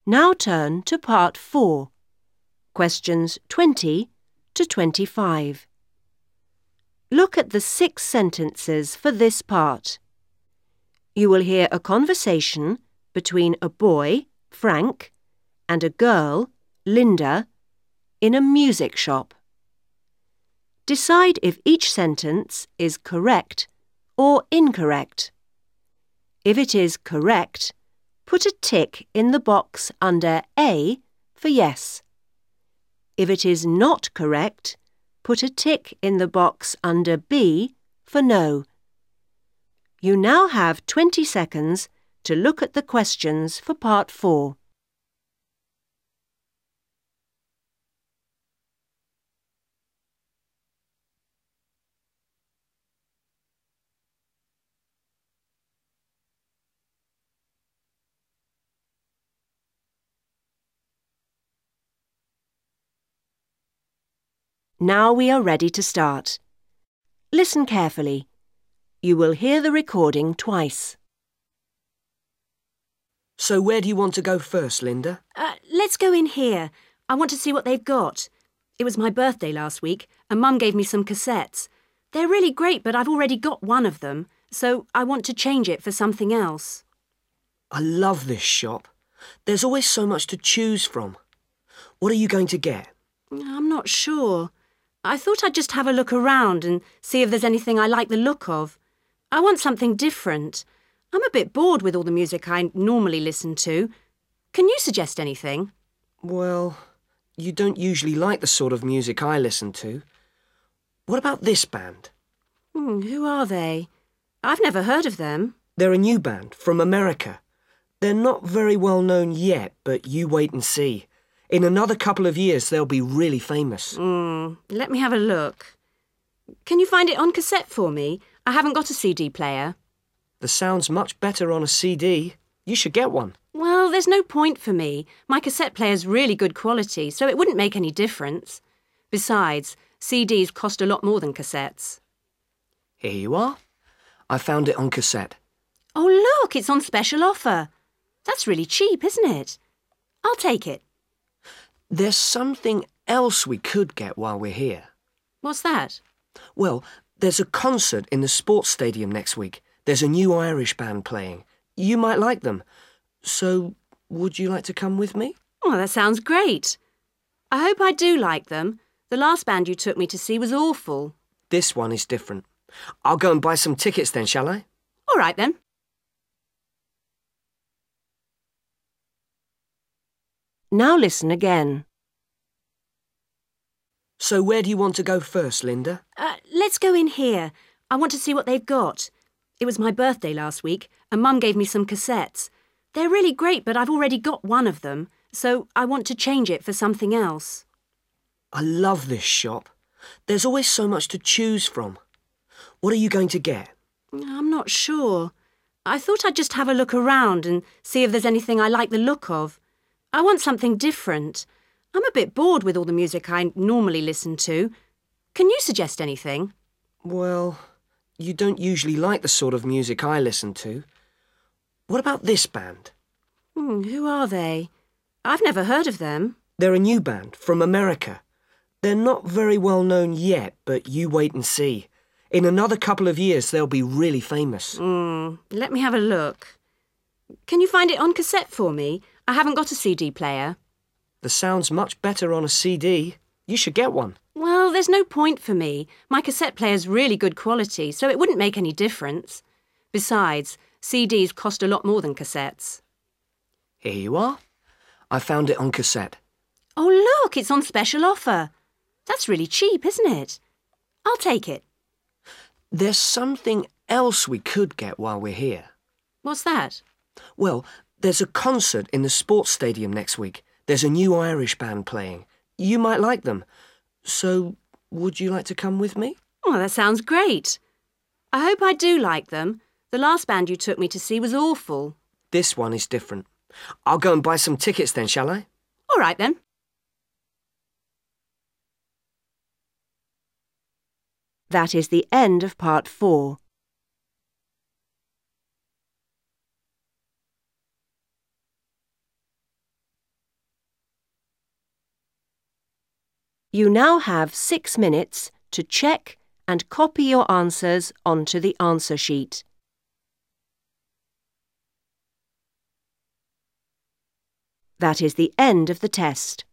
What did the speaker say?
Now turn to Part 4, questions 20 to 25. Look at the 6 sentences for this part. You will hear a conversation between a boy, Frank, and a girl, Linda, in a music shop. Decide if each sentence is correct or incorrect. If it is correct, put a tick in the box under A for yes. If it is not correct, put a tick in the box under B for no. You now have 20 seconds to look at the questions for Part 4. Now we are ready to start. Listen carefully. You will hear the recording twice. So where do you want to go first, Linda? Let's go in here. I want to see what they've got. It was my birthday last week and Mum gave me some cassettes. They're really great, but I've already got one of them, so I want to change it for something else. I love this shop. There's always so much to choose from. What are you going to get? I'm not sure. I thought I'd just have a look around and see if there's anything I like the look of. I want something different. I'm a bit bored with all the music I normally listen to. Can you suggest anything? Well, you don't usually like the sort of music I listen to. What about this band? Who are they? I've never heard of them. They're a new band from America. They're not very well known yet, but you wait and see. In another couple of years, they'll be really famous. Let me have a look. Can you find it on cassette for me? I haven't got a CD player. The sound's much better on a CD. You should get one. Well, there's no point for me. My cassette player's really good quality, so it wouldn't make any difference. Besides, CDs cost a lot more than cassettes. Here you are. I found it on cassette. Oh, look, it's on special offer. That's really cheap, isn't it? I'll take it. There's something else we could get while we're here. What's that? Well, there's a concert in the sports stadium next week. There's a new Irish band playing. You might like them. So, would you like to come with me? Oh, that sounds great. I hope I do like them. The last band you took me to see was awful. This one is different. I'll go and buy some tickets then, shall I? All right then. Now listen again. So where do you want to go first, Linda? Let's go in here. I want to see what they've got. It was my birthday last week and Mum gave me some cassettes. They're really great, but I've already got one of them, so I want to change it for something else. I love this shop. There's always so much to choose from. What are you going to get? I'm not sure. I thought I'd just have a look around and see if there's anything I like the look of. I want something different. I'm a bit bored with all the music I normally listen to. Can you suggest anything? Well, you don't usually like the sort of music I listen to. What about this band? Who are they? I've never heard of them. They're a new band from America. They're not very well known yet, but you wait and see. In another couple of years, they'll be really famous. Let me have a look. Can you find it on cassette for me? I haven't got a CD player. The sound's much better on a CD. You should get one. Well, there's no point for me. My cassette player's really good quality, so it wouldn't make any difference. Besides, CDs cost a lot more than cassettes. Here you are. I found it on cassette. Oh, look, it's on special offer. That's really cheap, isn't it? I'll take it. There's something else we could get while we're here. What's that? Well, there's a concert in the sports stadium next week. There's a new Irish band playing. You might like them. So, would you like to come with me? Oh, that sounds great. I hope I do like them. The last band you took me to see was awful. This one is different. I'll go and buy some tickets then, shall I? All right then. That is the end of Part 4. You now have 6 minutes to check and copy your answers onto the answer sheet. That is the end of the test.